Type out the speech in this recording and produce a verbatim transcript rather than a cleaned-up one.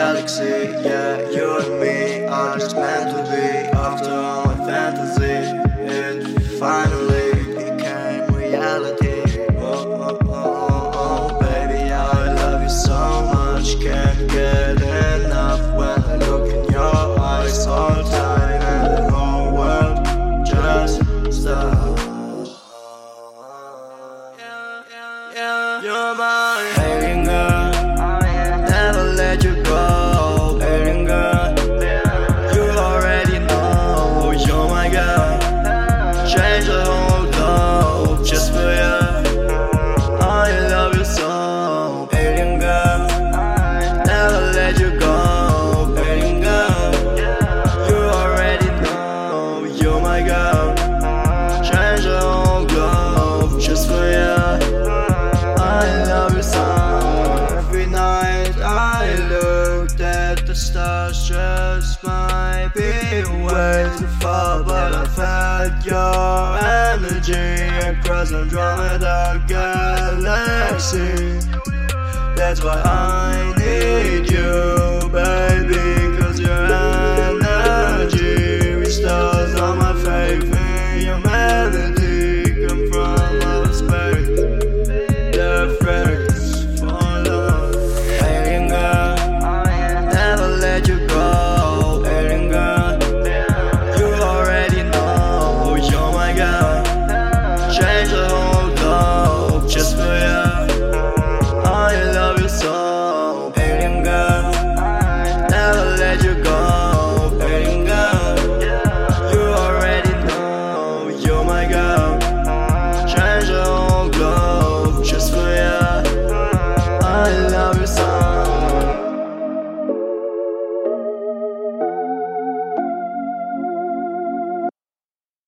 galaxy. Yeah, you and me are just meant to be. After all my fantasy, it finally became reality. Oh, oh, oh, oh, oh, baby, I love you so much. Can't get enough when I look in your eyes all the time, and the whole world just stops. You're my alien girl, never let you go. Alien girl, you already know. You're my girl, change the whole globe just for you. I love you so. Alien girl, never let you go. Alien girl, you already know. You're my girl, change the whole globe just for you. I love you so. Every night I looked at the stars, just might be way too far, but I felt your energy across Andromeda galaxy. That's why I need you, baby.